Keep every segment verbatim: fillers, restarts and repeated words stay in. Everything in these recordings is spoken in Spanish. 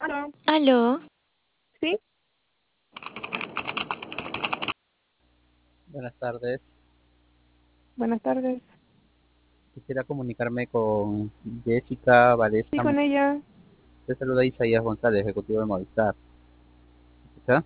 Aló, Aló, ¿sí? Buenas tardes. Buenas tardes. Quisiera comunicarme con Jessica Sí, Valesca. con ella. Te saluda Isaías González, ejecutivo de Movistar. ¿Escucha?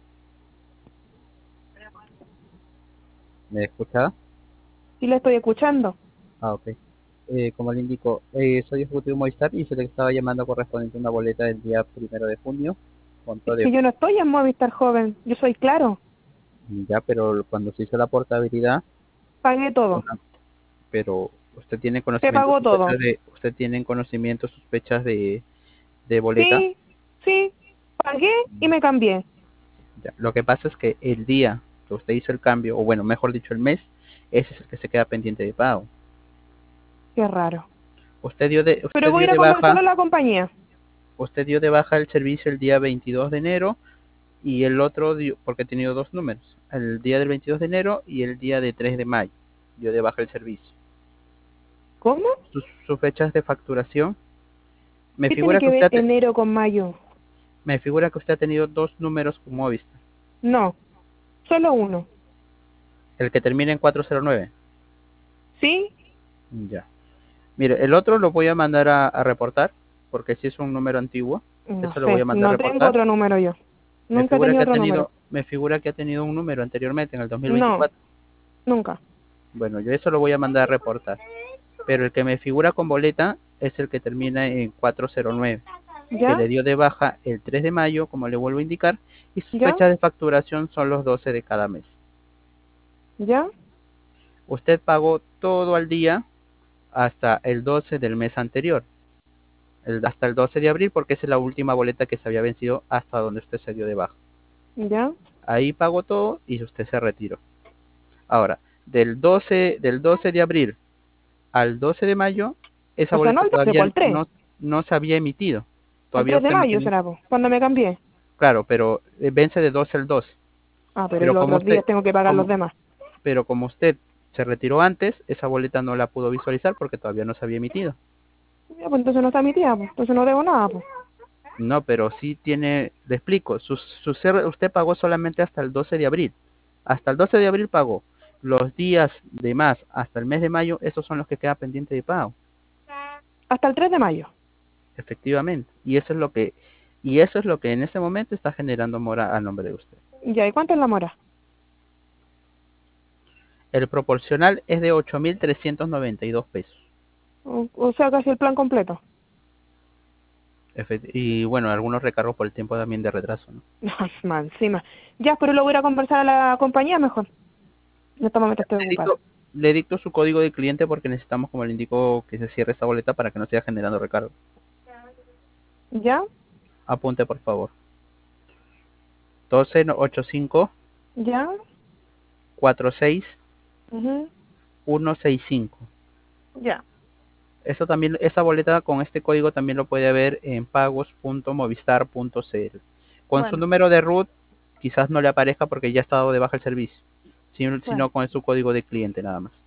¿Me escucha? Sí, la estoy escuchando. Ah, ok. Eh, como le indico, eh, soy ejecutivo de Movistar y se le estaba llamando correspondiente a una boleta del día primero de junio. Es Conto de que yo no estoy en Movistar Joven. Yo soy Claro. ya, pero cuando se hizo la portabilidad, Pagué todo. una- pero usted tiene Se conocimiento, pagó todo. sospechas de, usted tiene conocimiento, sospechas de, de boleta. Sí, sí. Pagué y me cambié. Ya. Lo que pasa es que el día que usted hizo el cambio, o bueno, mejor dicho, el mes, ese es el que se queda pendiente de pago. Qué raro. Usted dio de, Pero usted voy a dio ir a de conversarlo baja, a la compañía. usted dio de baja el servicio el día veintidós de enero y el otro dio, porque he tenido dos números, el día del veintidós de enero y el día de tres de mayo, dio de baja el servicio. ¿Cómo? Sus, sus fechas de facturación, me ¿Qué tiene figura que que usted ver ha te- enero con mayo? me figura que usted ha tenido dos números con Movistar, No, solo uno. el que termina en cuatrocientos nueve. ¿Sí? Ya. Mire, el otro lo voy a mandar a, a reportar, porque si es un número antiguo, No eso lo voy a sé. mandar a No tengo reportar. otro número yo. Me Nunca he figura tenido que ha otro número. tenido, me figura que ha tenido un número anteriormente en el dos mil No, veinticuatro. nunca. Bueno, yo eso lo voy a mandar a reportar. Pero el que me figura con boleta es el que termina en cuatrocientos nueve, que ¿Ya? le dio de baja el tres de mayo, como le vuelvo a indicar, y sus ¿Ya? fechas de facturación son los doce de cada mes. ¿Ya? Usted pagó todo al día hasta el doce del mes anterior, el- hasta el doce de abril, porque esa es la última boleta que se había vencido hasta donde usted se dio de baja. ¿Ya? Ahí pagó todo y usted se retiró. Ahora, del doce, del doce de abril al doce de mayo, esa O sea, no boleta el doce, todavía pues el tres. no, no se había emitido. El Todavía tres de usted no mayo tiene, será, pues, cuando me cambié. claro, pero eh, vence de doce al doce. Ah, pero y Pero los como otros días usted, tengo que pagar los como, demás. pero como usted se retiró antes, esa boleta no la pudo visualizar porque todavía no se había emitido. Ya, pues entonces no está mi tía, pues. Entonces no debo nada, pues. No, pero sí tiene, le explico, su, su ser- usted pagó solamente hasta el doce de abril. Hasta el doce de abril pagó. Los días de más hasta el mes de mayo, esos son los que quedan pendientes de pago. Hasta el tres de mayo. Efectivamente. Y eso es lo que, y eso es lo que en ese momento está generando mora a nombre de usted. Ya, ¿y cuánto es la mora? El proporcional es de ocho mil trescientos noventa y dos pesos. O, o sea, casi el plan completo. Efect- y bueno, algunos recargos por el tiempo también de retraso, ¿no? Más encima. Ya, pero lo voy a ir a conversar a la compañía mejor. En este momento estoy Le ocupada. dicto, le dicto su código de cliente porque necesitamos, como le indico, que se cierre esta boleta para que no siga generando recargo. ¿Ya? Apunte, por favor. doce ochenta y cinco ¿Ya? cuarenta y seis Ujú. ciento sesenta y cinco. Ya. Eso también, esa boleta con este código también lo puede ver en pagos punto movistar punto c l. Con su Bueno, número de root quizás no le aparezca porque ya ha estado de baja el servicio, sino, bueno. sino con su código de cliente nada más.